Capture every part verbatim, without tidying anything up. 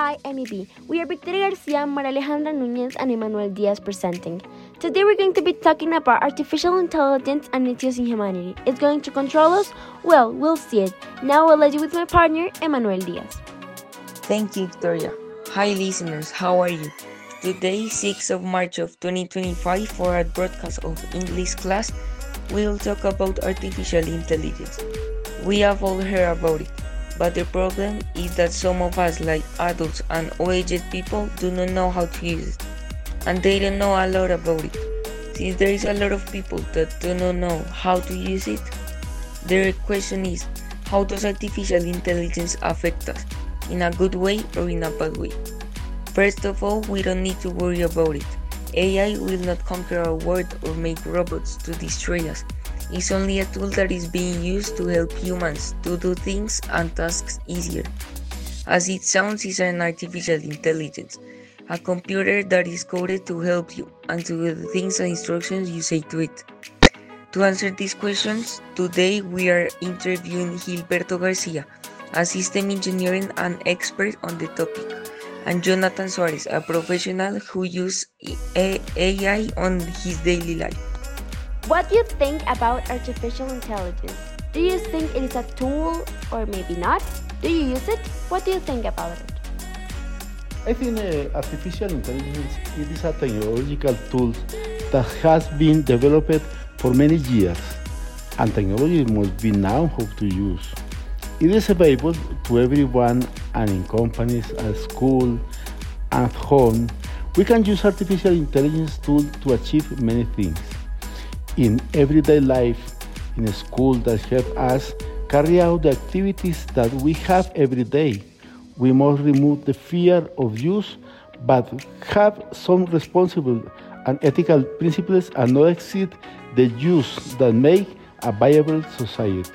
I M E B. We are Victoria Garcia, Maria Alejandra Núñez, and Emmanuel Diaz presenting. Today we're going to be talking about artificial intelligence and its use in humanity. It's going to control us? Well, we'll see it. Now I'll let you with my partner, Emmanuel Diaz. Thank you, Victoria. Hi listeners, how are you? Today, sixth of March of twenty twenty-five, for our broadcast of English class, we'll talk about artificial intelligence. We have all heard about it, but the problem is that some of us, like adults and old-aged people, do not know how to use it, and they don't know a lot about it. Since there is a lot of people that do not know how to use it, the question is, how does artificial intelligence affect us, in a good way or in a bad way? First of all, we don't need to worry about it. A I will not conquer our world or make robots to destroy us. It's only a tool that is being used to help humans to do things and tasks easier. As it sounds, it's an artificial intelligence, a computer that is coded to help you and to do the things and instructions you say to it. To answer these questions, today we are interviewing Gilberto Garcia, a system engineer and expert on the topic, and Jonathan Suarez, a professional who uses A I on his daily life. What do you think about artificial intelligence? Do you think it is a tool or maybe not? Do you use it? What do you think about it? I think uh, artificial intelligence it is a technological tool that has been developed for many years, and technology must be known how to use. It is available to everyone, and in companies, at school, at home. We can use artificial intelligence tools to achieve many things. In everyday life, in a school that help us carry out the activities that we have every day. We must remove the fear of use, but have some responsible and ethical principles and not exceed the use that make a viable society.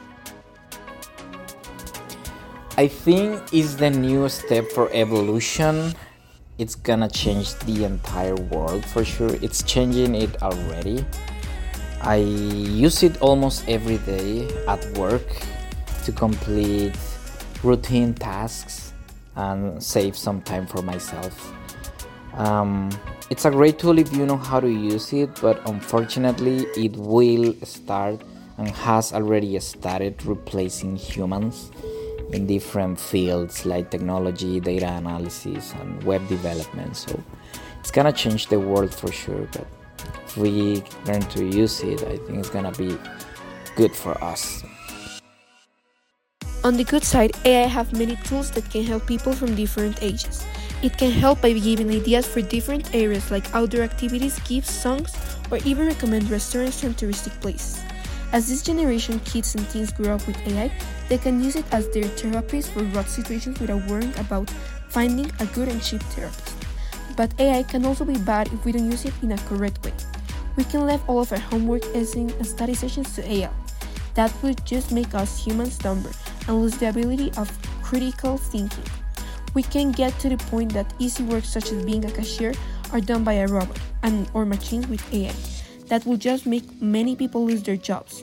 I think it's the new step for evolution. It's gonna change the entire world for sure. It's changing it already. I use it almost every day at work to complete routine tasks and save some time for myself. Um, it's a great tool if you know how to use it, but unfortunately it will start and has already started replacing humans in different fields like technology, data analysis, and web development. So it's gonna change the world for sure, but if we learn to use it, I think it's gonna be good for us. On the good side, A I have many tools that can help people from different ages. It can help by giving ideas for different areas like outdoor activities, gifts, songs, or even recommend restaurants and touristic places. As this generation kids and teens grow up with A I, they can use it as their therapist for rough situations without worrying about finding a good and cheap therapist. But A I can also be bad if we don't use it in a correct way. We can leave all of our homework, essays, and study sessions to A I. That would just make us humans dumber and lose the ability of critical thinking. We can get to the point that easy work such as being a cashier are done by a robot and or machines with A I. That will just make many people lose their jobs.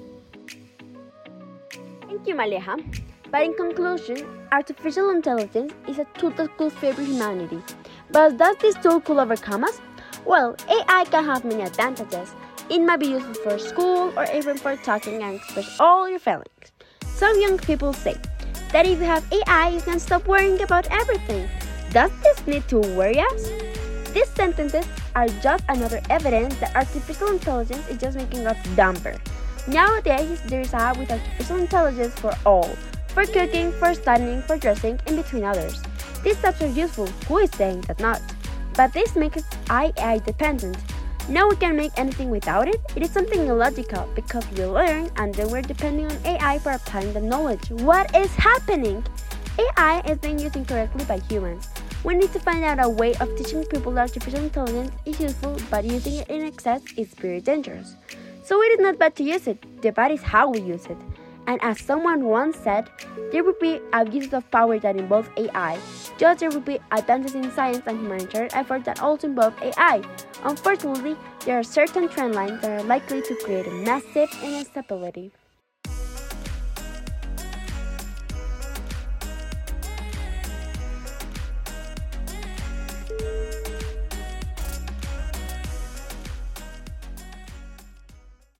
Thank you, Maleja. But in conclusion, artificial intelligence is a tool that could favor humanity. But does this tool could overcome us? Well, A I can have many advantages. It might be useful for school or even for talking and express all your feelings. Some young people say that if you have A I, you can stop worrying about everything. Does this need to worry us? These sentences are just another evidence that artificial intelligence is just making us dumber. Nowadays, there is a app with artificial intelligence for all, for cooking, for studying, for dressing, and between others. These apps are useful, who is saying that not? But this makes us A I dependent. Now we can make anything without it. It is something illogical because we learn and then we're depending on A I for applying the knowledge. What is happening? A I is being used incorrectly by humans. We need to find out a way of teaching people that artificial intelligence is useful, but using it in excess is very dangerous. So it is not bad to use it, the bad is how we use it. And as someone once said, there will be abuses of power that involve A I, just there will be advances in science and humanitarian efforts that also involve A I. Unfortunately, there are certain trend lines that are likely to create a massive instability.